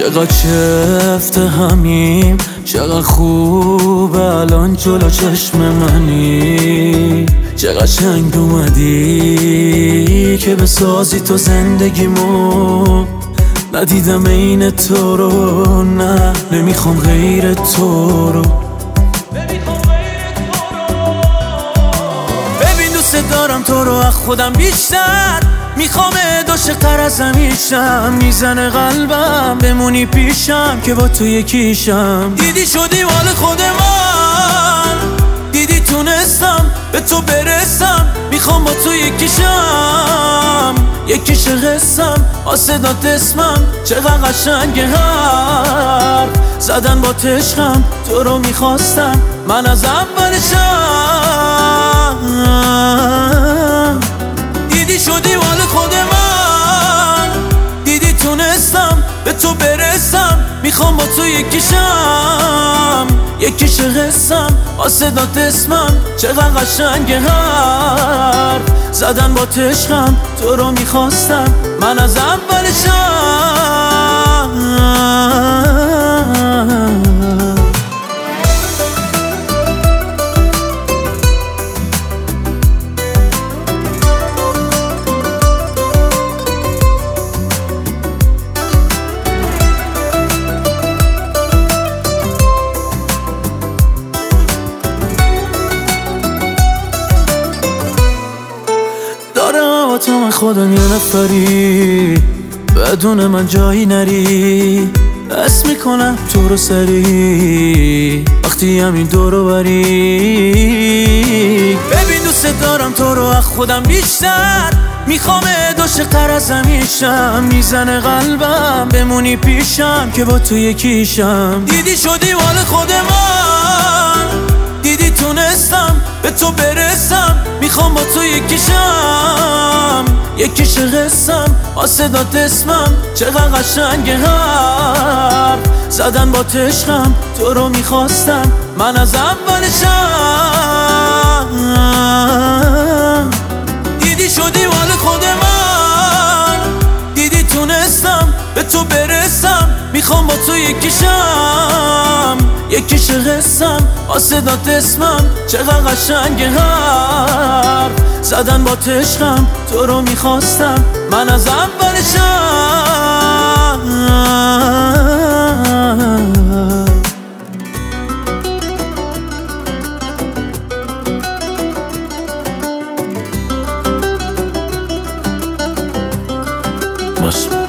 چقدر چفت همیم، چقدر خوب الان جلو چشم منی. چقدر شنگ اومدی که بسازی تو زندگیمو. ندیدم این تو رو، نه نمیخوام غیر تو رو. ببین دوست دارم تو رو از خودم بیشتر، میخوام عاشق‌تر از همیشم. میزنه قلبم بمونی پیشم که با تو یکیشم. دیدی شدی مال خود من، دیدی تونستم به تو برسم. میخوام با تو یکیشم، یکیش قسم آسدات اسمم. چقدر قشنگه حرف زدن با تشخم. تو رو میخواستم من از اولشم. دیدی شدی مال خود من، دیدی تونستم به تو برسم. میخوام با تو یکیشم، یکیش قسم آسدات اسمم. چقدر قشنگه حرف زدن با تشخم. تو رو میخواستم من از اولشم. تو من خودم یه نفری، بدون من جایی نری. حس میکنم تو رو سری وقتی همین دورو بری. ببین دوست دارم تو رو از خودم بیشتر، میخوام عاشق‌تر از همیشم. میزنه قلبم بمونی پیشم که با تو یکیشم. دیدی شدی مال خود من، دیدی تونستم به تو برسم. میخوام با تو یکیشم، یکیش قسم آسدات اسمم. چقدر قشنگه حرف زدن با تشخم. تو رو میخواستم من از اولشم. دیدی شدی مال خود من، دیدی تونستم به تو برسم. میخوام با تو یکیشم، یکیش قسم آسدات اسمم. چقدر قشنگه حرف زدن با تشخم. تو رو میخواستم من از اولشم.